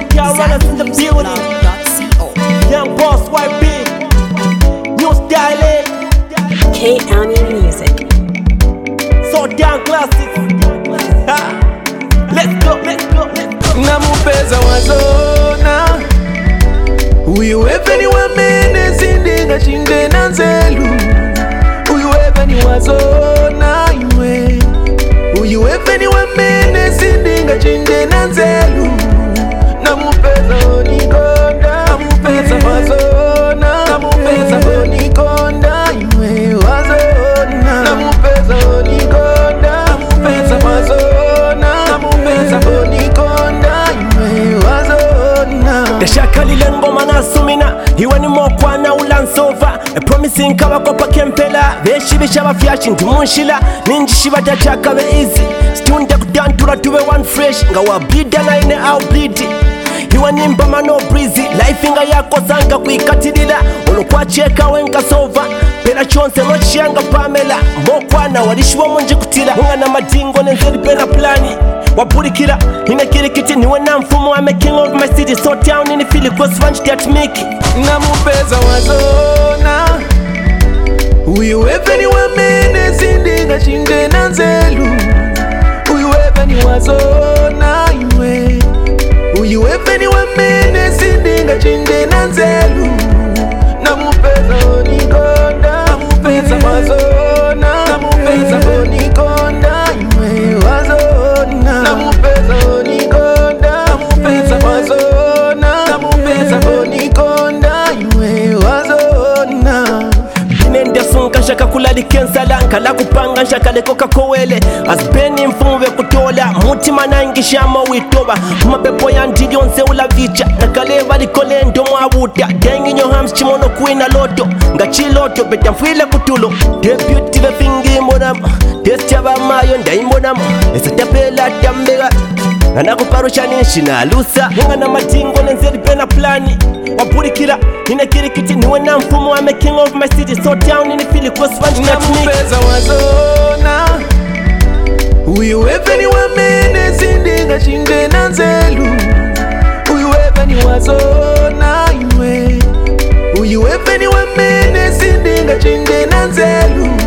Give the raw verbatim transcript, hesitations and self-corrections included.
Cal Runners in the building. Young Boss Y B. New Style. K-Ami Music. So down classic. Let's go, let's go, let's go. Namupeza wazona uyu wepe ni wamene sindinga chinde na nzelu. Uyu wepe ni wazona iwe. Uyu wepe ni wamene sindinga chinde na nzelu. Namupeza onikonda. Namupeza wazona. Namupeza onikonda iwe wazona. Namupeza onikonda. Namupeza wazona. Namupeza onikonda iwe wazona. Ndashaka lile ngoma nasumina iwe ni mokwana ulansova A promising kabakopa kempela beshi bishaba fyashi ndi munshila ninjishi batachaka be easy stunde kudantura tuwe one fresh nga wa bleed na ine au bleed iwe ni mbama no breezy life inga yako sanga kuikatilila olokwacheka wenga sova pela chonse no chianga pamela mokwana walishiwa munji kutila unga na madingo nenzeli pela plani wapurikira inakirikiti niwe na mfumo I'm a king of my city so town in feel close ranch that make Namupeza wazona uyu wepe ni wamene sindinga chinde na nzelu. Uyu wepe ni wazona iwe. Uyu wepe ni wamene sindinga chinde na nzelu. Namupeza onikonda. Namupeza wazona. Namupeza onikonda iwe wazona. Namupeza onikonda. Namupeza wazona. Namupeza onikonda iwe wazona. Binende sunka shaka kulali kensala nkala kupanga shaka leko kakowele asbeni mfumwe kutola mutima nangishama witoba mapepo ya ndili onse ulavicha nakale valikole ndo mwabuta dengi nyo hams chimono kuina loto ngachi loto beta mfwile kutulo debut ve fingi mbonam destaba mayo ndaimbonam esatapela tambega anakuparusha nishi na lusa unga na matingo nenzeli pena plani wapurikira inakirikiti niwe na mfumo I'm a king of my city so town in feel close ranch that make Namupeza wazona uyu wepe ni wamene sindinga chinde na nzelu. Uyu wepe ni wazona iwe. Uyu wepe ni wamene sindinga chinde na nzelu.